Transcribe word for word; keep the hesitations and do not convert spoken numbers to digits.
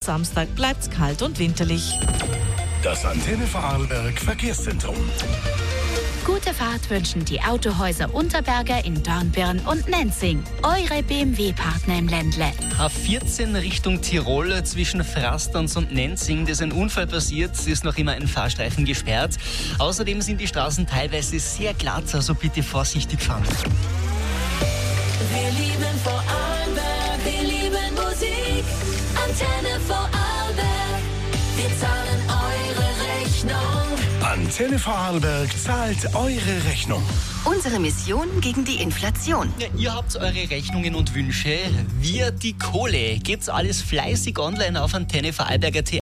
Samstag bleibt es kalt und winterlich. Das Antenne Vorarlberg Verkehrszentrum. Gute Fahrt wünschen die Autohäuser Unterberger in Dornbirn und Nenzing. Eure B M W-Partner im Ländle. A vierzehn Richtung Tirol zwischen Frastans und Nenzing. Da ist ein Unfall passiert, es ist noch immer ein Fahrstreifen gesperrt. Außerdem sind die Straßen teilweise sehr glatt, also bitte vorsichtig fahren. Wir lieben Vorarlberg, wir lieben Musik. Antenne Vorarlberg, wir zahlen eure Rechnung. Antenne Vorarlberg zahlt eure Rechnung. Unsere Mission gegen die Inflation. Ja, ihr habt eure Rechnungen und Wünsche. Wir die Kohle. Geht's alles fleißig online auf Antenne Vorarlberg punkt at.